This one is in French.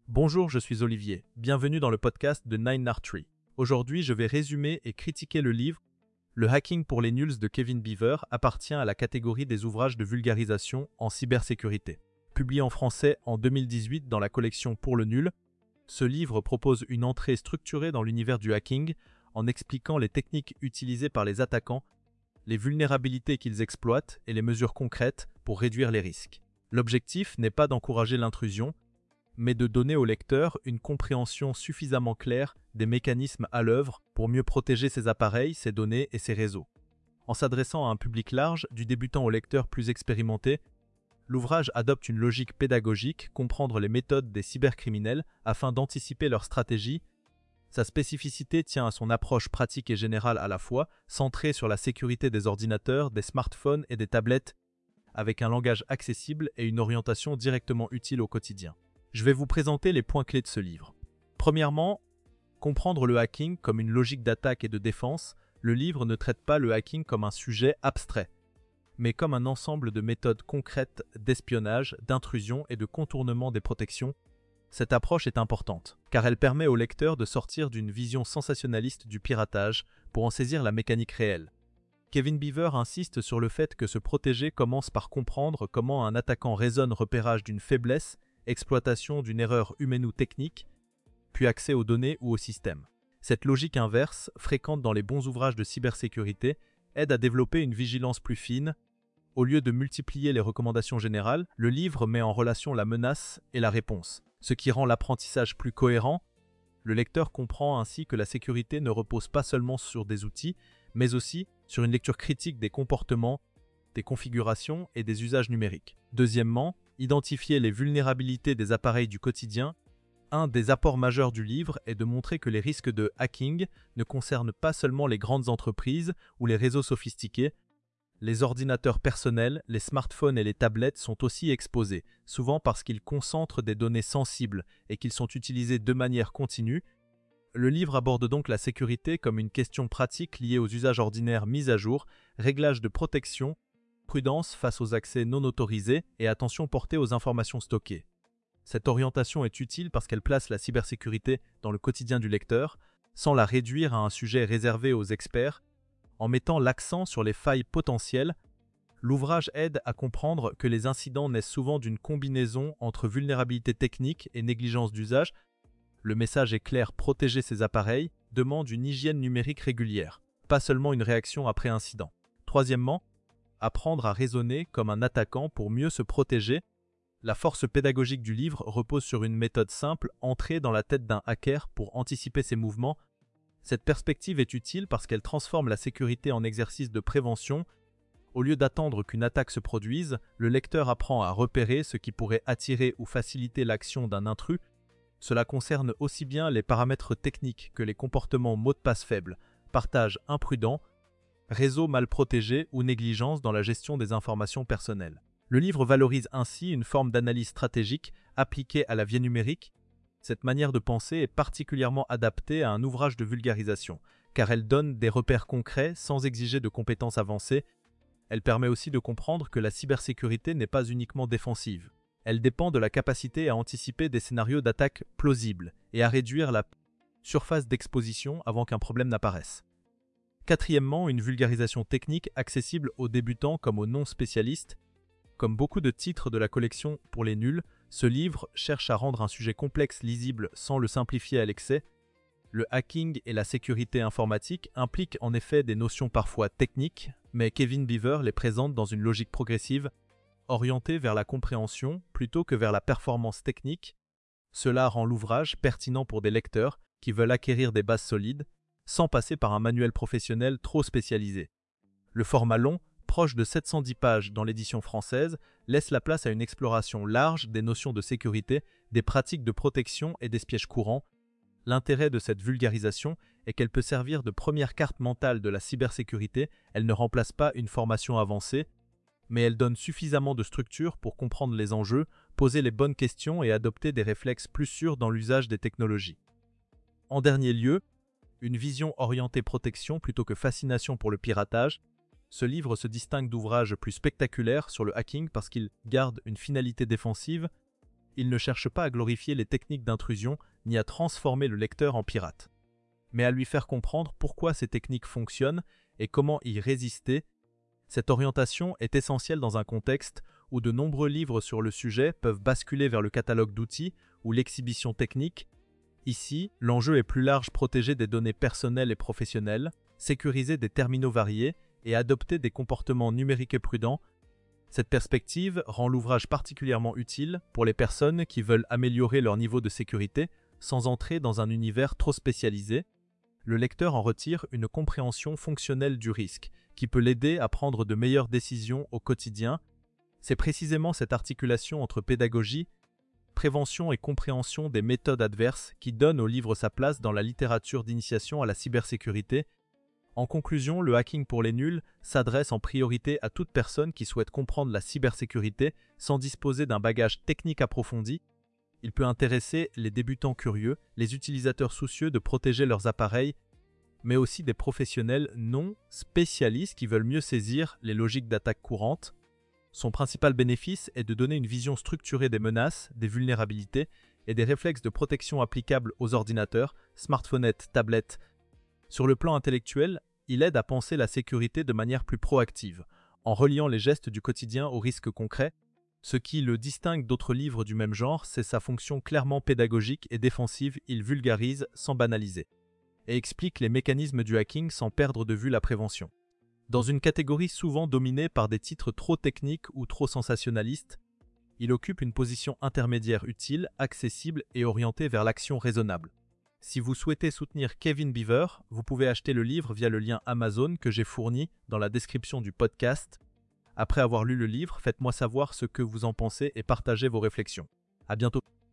Bonjour, je suis Olivier. Bienvenue dans le podcast de 9art3. Aujourd'hui, je vais résumer et critiquer le livre Le hacking pour les nuls de Kevin Beaver appartient à la catégorie des ouvrages de vulgarisation en cybersécurité. Publié en français en 2018 dans la collection Pour le nul, ce livre propose une entrée structurée dans l'univers du hacking en expliquant les techniques utilisées par les attaquants, les vulnérabilités qu'ils exploitent et les mesures concrètes pour réduire les risques. L'objectif n'est pas d'encourager l'intrusion, mais de donner au lecteur une compréhension suffisamment claire des mécanismes à l'œuvre pour mieux protéger ses appareils, ses données et ses réseaux. En s'adressant à un public large, du débutant au lecteur plus expérimenté, l'ouvrage adopte une logique pédagogique, comprendre les méthodes des cybercriminels afin d'anticiper leurs stratégies. Sa spécificité tient à son approche pratique et générale à la fois, centrée sur la sécurité des ordinateurs, des smartphones et des tablettes, avec un langage accessible et une orientation directement utile au quotidien. Je vais vous présenter les points clés de ce livre. Premièrement, comprendre le hacking comme une logique d'attaque et de défense. Le livre ne traite pas le hacking comme un sujet abstrait, mais comme un ensemble de méthodes concrètes d'espionnage, d'intrusion et de contournement des protections. Cette approche est importante, car elle permet au lecteur de sortir d'une vision sensationnaliste du piratage pour en saisir la mécanique réelle. Kevin Beaver insiste sur le fait que se protéger commence par comprendre comment un attaquant raisonne repérage d'une faiblesse, exploitation d'une erreur humaine ou technique, puis accès aux données ou au système. Cette logique inverse, fréquente dans les bons ouvrages de cybersécurité, aide à développer une vigilance plus fine. Au lieu de multiplier les recommandations générales, le livre met en relation la menace et la réponse, ce qui rend l'apprentissage plus cohérent. Le lecteur comprend ainsi que la sécurité ne repose pas seulement sur des outils, mais aussi sur une lecture critique des comportements, des configurations et des usages numériques. Deuxièmement, identifier les vulnérabilités des appareils du quotidien. Un des apports majeurs du livre est de montrer que les risques de hacking ne concernent pas seulement les grandes entreprises ou les réseaux sophistiqués. Les ordinateurs personnels, les smartphones et les tablettes sont aussi exposés, souvent parce qu'ils concentrent des données sensibles et qu'ils sont utilisés de manière continue. Le livre aborde donc la sécurité comme une question pratique liée aux usages ordinaires mis à jour, réglages de protection, prudence face aux accès non autorisés et attention portée aux informations stockées. Cette orientation est utile parce qu'elle place la cybersécurité dans le quotidien du lecteur, sans la réduire à un sujet réservé aux experts. En mettant l'accent sur les failles potentielles, l'ouvrage aide à comprendre que les incidents naissent souvent d'une combinaison entre vulnérabilité technique et négligence d'usage. Le message est clair, protéger ses appareils demande une hygiène numérique régulière, pas seulement une réaction après incident. Troisièmement, apprendre à raisonner comme un attaquant pour mieux se protéger. La force pédagogique du livre repose sur une méthode simple, entrer dans la tête d'un hacker pour anticiper ses mouvements. Cette perspective est utile parce qu'elle transforme la sécurité en exercice de prévention. Au lieu d'attendre qu'une attaque se produise, le lecteur apprend à repérer ce qui pourrait attirer ou faciliter l'action d'un intrus. Cela concerne aussi bien les paramètres techniques que les comportements mots de passe faibles, partage imprudent, réseau mal protégé ou négligence dans la gestion des informations personnelles. Le livre valorise ainsi une forme d'analyse stratégique appliquée à la vie numérique. Cette manière de penser est particulièrement adaptée à un ouvrage de vulgarisation, car elle donne des repères concrets sans exiger de compétences avancées. Elle permet aussi de comprendre que la cybersécurité n'est pas uniquement défensive. Elle dépend de la capacité à anticiper des scénarios d'attaque plausibles et à réduire la surface d'exposition avant qu'un problème n'apparaisse. Quatrièmement, une vulgarisation technique accessible aux débutants comme aux non-spécialistes. Comme beaucoup de titres de la collection Pour les nuls, ce livre cherche à rendre un sujet complexe lisible sans le simplifier à l'excès. Le hacking et la sécurité informatique impliquent en effet des notions parfois techniques, mais Kevin Beaver les présente dans une logique progressive, orientée vers la compréhension plutôt que vers la performance technique. Cela rend l'ouvrage pertinent pour des lecteurs qui veulent acquérir des bases solides, sans passer par un manuel professionnel trop spécialisé. Le format long, proche de 710 pages dans l'édition française, laisse la place à une exploration large des notions de sécurité, des pratiques de protection et d'espièges courants. L'intérêt de cette vulgarisation est qu'elle peut servir de première carte mentale de la cybersécurité. Elle ne remplace pas une formation avancée, mais elle donne suffisamment de structure pour comprendre les enjeux, poser les bonnes questions et adopter des réflexes plus sûrs dans l'usage des technologies. En dernier lieu, une vision orientée protection plutôt que fascination pour le piratage. Ce livre se distingue d'ouvrages plus spectaculaires sur le hacking parce qu'il garde une finalité défensive. il ne cherche pas à glorifier les techniques d'intrusion ni à transformer le lecteur en pirate, mais à lui faire comprendre pourquoi ces techniques fonctionnent et comment y résister. Cette orientation est essentielle dans un contexte où de nombreux livres sur le sujet peuvent basculer vers le catalogue d'outils ou l'exhibition technique. Ici, l'enjeu est plus large: protéger des données personnelles et professionnelles, sécuriser des terminaux variés et adopter des comportements numériques prudents. Cette perspective rend l'ouvrage particulièrement utile pour les personnes qui veulent améliorer leur niveau de sécurité sans entrer dans un univers trop spécialisé. Le lecteur en retire une compréhension fonctionnelle du risque, qui peut l'aider à prendre de meilleures décisions au quotidien. C'est précisément cette articulation entre pédagogie, prévention et compréhension des méthodes adverses qui donne au livre sa place dans la littérature d'initiation à la cybersécurité. En conclusion, le hacking pour les nuls s'adresse en priorité à toute personne qui souhaite comprendre la cybersécurité sans disposer d'un bagage technique approfondi. Il peut intéresser les débutants curieux, les utilisateurs soucieux de protéger leurs appareils, mais aussi des professionnels non spécialistes qui veulent mieux saisir les logiques d'attaque courantes. Son principal bénéfice est de donner une vision structurée des menaces, des vulnérabilités et des réflexes de protection applicables aux ordinateurs, smartphones, tablettes. Sur le plan intellectuel, il aide à penser la sécurité de manière plus proactive, en reliant les gestes du quotidien aux risques concrets. Ce qui le distingue d'autres livres du même genre, c'est sa fonction clairement pédagogique et défensive. Il vulgarise sans banaliser et explique les mécanismes du hacking sans perdre de vue la prévention. Dans une catégorie souvent dominée par des titres trop techniques ou trop sensationnalistes, il occupe une position intermédiaire utile, accessible et orientée vers l'action raisonnable. Si vous souhaitez soutenir Kevin Beaver, vous pouvez acheter le livre via le lien Amazon que j'ai fourni dans la description du podcast. Après avoir lu le livre, faites-moi savoir ce que vous en pensez et partagez vos réflexions. À bientôt.